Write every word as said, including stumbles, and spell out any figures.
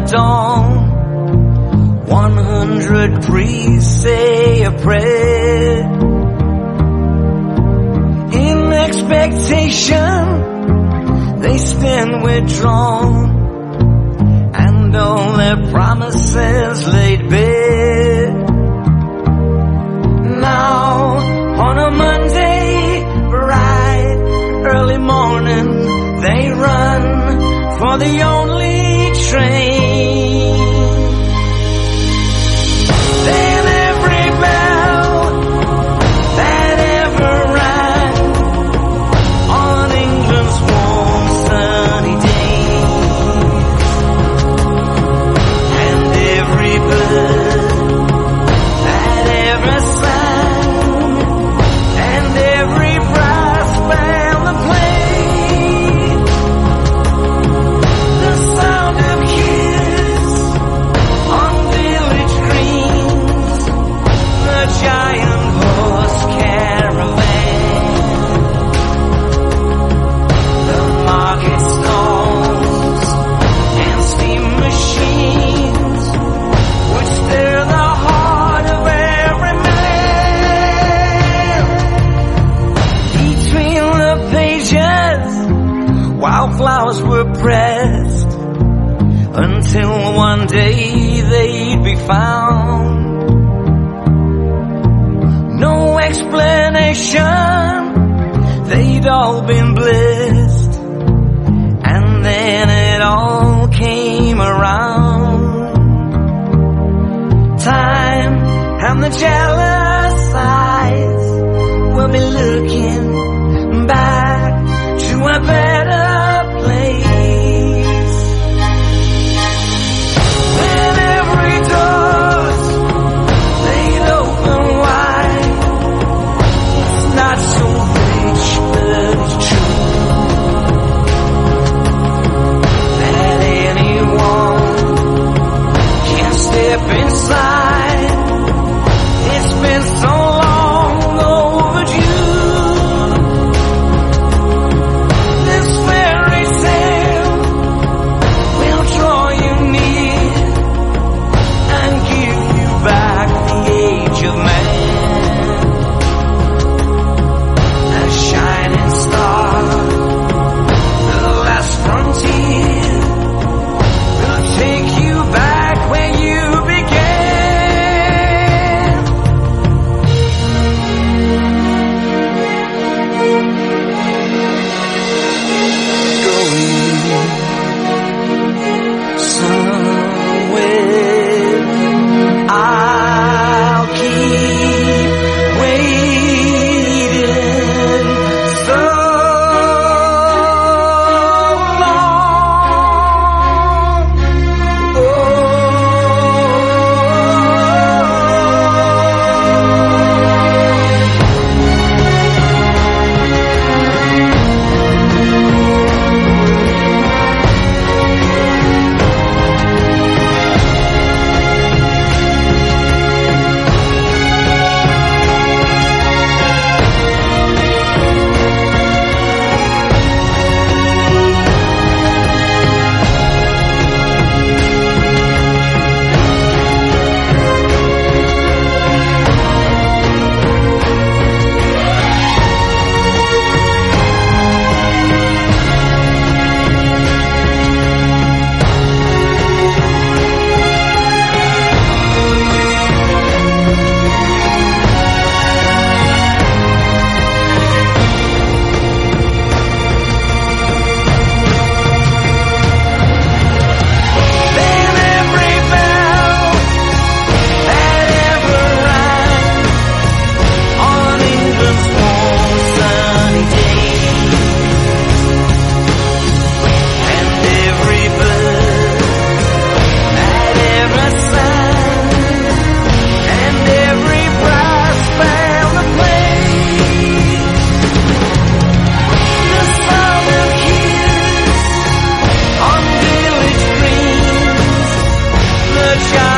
dawn. One hundred priests say a prayer in expectation. They stand withdrawn, and all their promises laid bare. Now, on a Monday, bright, early morning, they run for the only train. Then every bell that ever rang on England's warm sunny days, and every bird that ever sang, and every brass band that played, the sound of kids on village greens, the giant horse caravan, the market stalls and steam machines would stir the heart of every man. Between the pages, wildflowers were pressed until one day they'd be found. No explanation, they'd all been blessed, and then it all came around. Time and the jealous eyes will be looking back to a better place, when every door's laid open wide. It's not so rich, but it's true, that anyone can step inside. It's been so long overdue. This fairy tale will draw you near and give you back the age of man. A shining star, the last frontier, will take you back where you began. Going somewhere, I'll keep waiting so long. Oh. Then every bell that ever rang on England's warm sunny days, and every bird that ever sang, and every brass band that played, the sound of kids on village greens, the giant